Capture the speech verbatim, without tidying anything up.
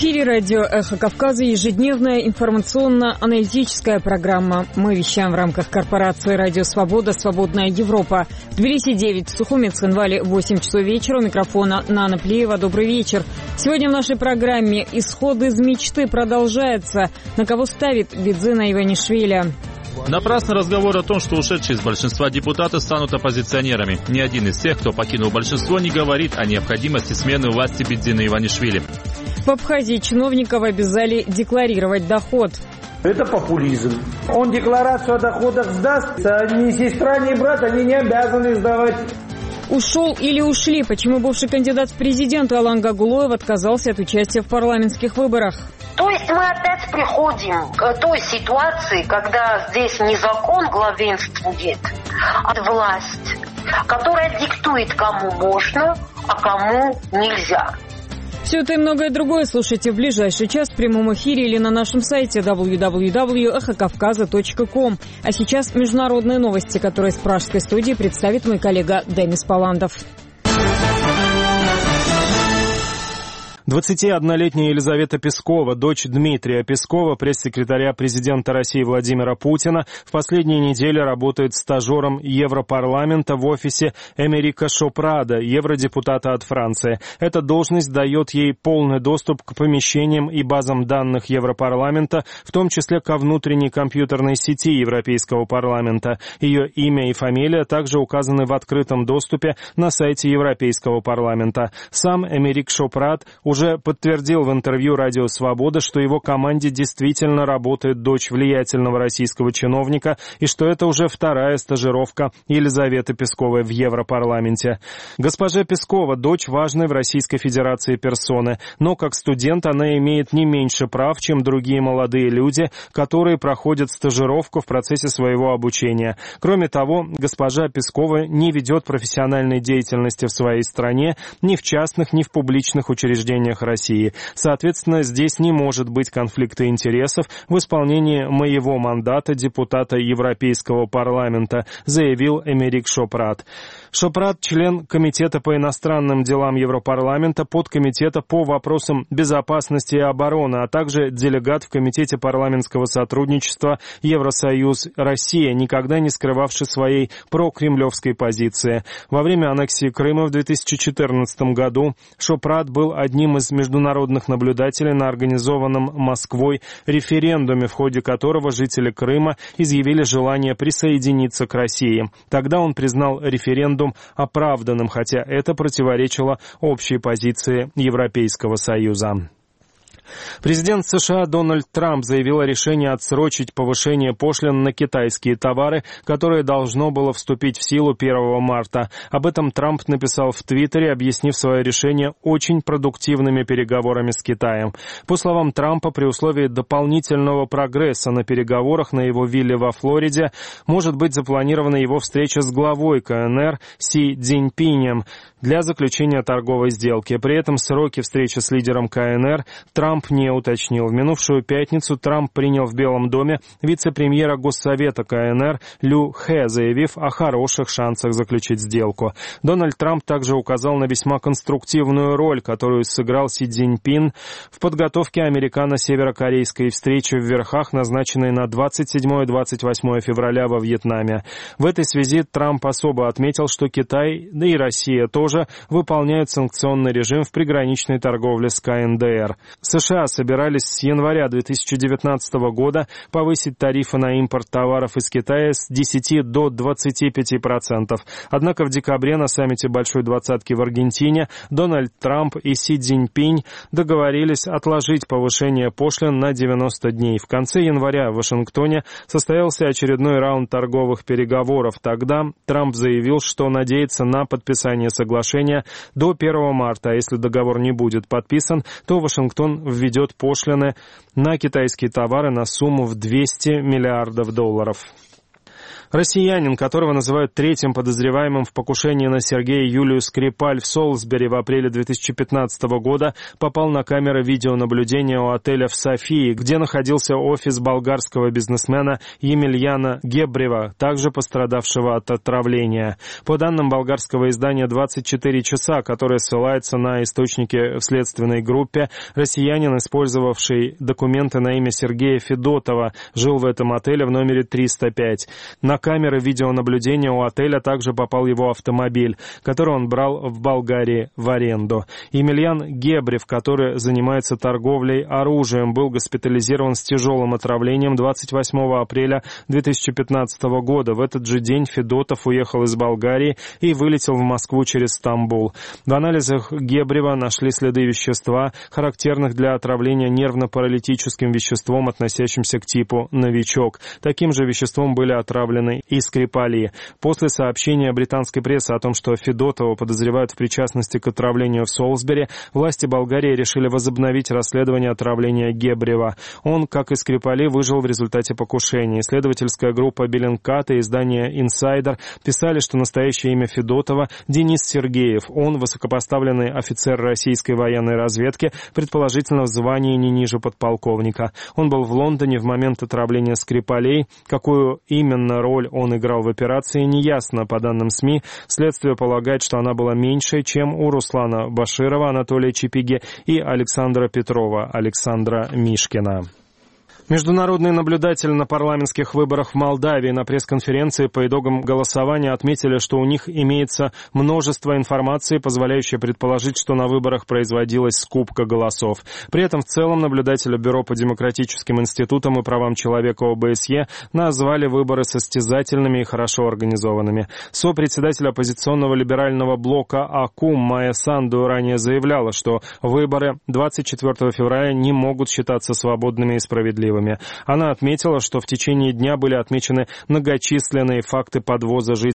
эфире радио «Эхо Кавказа» ежедневная информационно-аналитическая программа. Мы вещаем в рамках корпорации «Радио Свобода. Свободная Европа». В Тбилиси девять, в Сухуми, Цхинвале восемь часов вечера. У микрофона Нана Плеева. Добрый вечер. Сегодня в нашей программе «Исход из мечты» продолжается. На кого ставит Бидзина Иванишвили? Напрасный разговор о том, что ушедшие из большинства депутаты станут оппозиционерами. Ни один из тех, кто покинул большинство, не говорит о необходимости смены власти Бидзины Иванишвили. В Абхазии чиновников обязали декларировать доход. Это популизм. Он декларацию о доходах сдаст, а ни сестра, ни брат, они не обязаны сдавать. Ушел или ушли? Почему бывший кандидат в президенты Алан Гагулоев отказался от участия в парламентских выборах? То есть мы опять приходим к той ситуации, когда здесь не закон главенствует, а власть, которая диктует, кому можно, а кому нельзя. Все это и многое другое слушайте в ближайший час в прямом эфире или на нашем сайте дабл ю дабл ю дабл ю точка эхо кавказа точка ком. А сейчас международные новости, которые с пражской студии представит мой коллега Демис Паландов. двадцатиоднолетняя Елизавета Пескова, дочь Дмитрия Пескова, пресс-секретаря президента России Владимира Путина, в последние недели работает стажером Европарламента в офисе Эмерика Шопрада, евродепутата от Франции. Эта должность дает ей полный доступ к помещениям и базам данных Европарламента, в том числе ко внутренней компьютерной сети Европейского парламента. Ее имя и фамилия также указаны в открытом доступе на сайте Европейского парламента. Сам Эмерик Шопрад уже уже подтвердил в интервью «Радио Свобода», что его команде действительно работает дочь влиятельного российского чиновника и что это уже вторая стажировка Елизаветы Песковой в Европарламенте. Госпожа Пескова – дочь важной в Российской Федерации персоны, но как студент она имеет не меньше прав, чем другие молодые люди, которые проходят стажировку в процессе своего обучения. Кроме того, госпожа Пескова не ведет профессиональной деятельности в своей стране ни в частных, ни в публичных учреждениях России. Соответственно, здесь не может быть конфликта интересов в исполнении моего мандата депутата Европейского парламента, заявил Эмерик Шопрад. Шопрад – член Комитета по иностранным делам Европарламента, подкомитета по вопросам безопасности и обороны, а также делегат в Комитете парламентского сотрудничества Евросоюз-Россия, никогда не скрывавший своей прокремлевской позиции. Во время аннексии Крыма в две тысячи четырнадцатом году Шопрад был одним из международных наблюдателей на организованном Москвой референдуме, в ходе которого жители Крыма изъявили желание присоединиться к России. Тогда он признал референдум оправданным, хотя это противоречило общей позиции Европейского Союза. Президент США Дональд Трамп заявил о решении отсрочить повышение пошлин на китайские товары, которое должно было вступить в силу первого марта. Об этом Трамп написал в Твиттере, объяснив свое решение очень продуктивными переговорами с Китаем. По словам Трампа, при условии дополнительного прогресса на переговорах на его вилле во Флориде может быть запланирована его встреча с главой КНР Си Цзиньпинем для заключения торговой сделки. При этом сроки встречи с лидером КНР Трамп не уточнил. В минувшую пятницу Трамп принял в Белом доме вице-премьера Госсовета КНР Лю Хэ, заявив о хороших шансах заключить сделку. Дональд Трамп также указал на весьма конструктивную роль, которую сыграл Си Цзиньпин в подготовке американо-северокорейской встречи в Верхах, назначенной на двадцать седьмое — двадцать восьмое февраля во Вьетнаме. В этой связи Трамп особо отметил, что Китай, да и Россия тоже, выполняют санкционный режим в приграничной торговле с КНДР. США собирались с января две тысячи девятнадцатого года повысить тарифы на импорт товаров из Китая с десяти до двадцати пяти процентов. Однако в декабре на саммите Большой двадцатки в Аргентине Дональд Трамп и Си Цзиньпинь договорились отложить повышение пошлин на девяносто дней. В конце января в Вашингтоне состоялся очередной раунд торговых переговоров. Тогда Трамп заявил, что надеется на подписание соглашения до первого марта, а если договор не будет подписан, то Вашингтон введет пошлины на китайские товары на сумму в двести миллиардов долларов. Россиянин, которого называют третьим подозреваемым в покушении на Сергея Юлию Скрипаль в Солсбери в апреле две тысячи пятнадцатого года, попал на камеры видеонаблюдения у отеля в Софии, где находился офис болгарского бизнесмена Емельяна Гебрева, также пострадавшего от отравления. По данным болгарского издания «двадцать четыре часа», которое ссылается на источники в следственной группе, россиянин, использовавший документы на имя Сергея Федотова, жил в этом отеле в номере триста пять. На камеры видеонаблюдения у отеля также попал его автомобиль, который он брал в Болгарии в аренду. Емельян Гебрев, который занимается торговлей оружием, был госпитализирован с тяжелым отравлением двадцать восьмого апреля две тысячи пятнадцатого года. В этот же день Федотов уехал из Болгарии и вылетел в Москву через Стамбул. В анализах Гебрева нашли следы вещества, характерных для отравления нервно-паралитическим веществом, относящимся к типу «новичок». Таким же веществом были отравлены и Скрипали. После сообщения британской прессы о том, что Федотова подозревают в причастности к отравлению в Солсбери, власти Болгарии решили возобновить расследование отравления Гебрева. Он, как и Скрипали, выжил в результате покушения. Исследовательская группа Беллинкат и издание «Инсайдер» писали, что настоящее имя Федотова – Денис Сергеев. Он высокопоставленный офицер российской военной разведки, предположительно в звании не ниже подполковника. Он был в Лондоне в момент отравления Скрипалей. Какую именно роль он играл в операции, неясно. По данным СМИ, следствие полагает, что она была меньшей, чем у Руслана Баширова, Анатолия Чипиги и Александра Петрова, Александра Мишкина. Международные наблюдатели на парламентских выборах в Молдавии на пресс-конференции по итогам голосования отметили, что у них имеется множество информации, позволяющей предположить, что на выборах производилась скупка голосов. При этом в целом наблюдатели Бюро по демократическим институтам и правам человека ОБСЕ назвали выборы состязательными и хорошо организованными. Сопредседатель оппозиционного либерального блока АКУМ Майя Санду ранее заявляла, что выборы двадцать четвёртого февраля не могут считаться свободными и справедливыми. Она отметила, что в течение дня были отмечены многочисленные факты подвоза жителей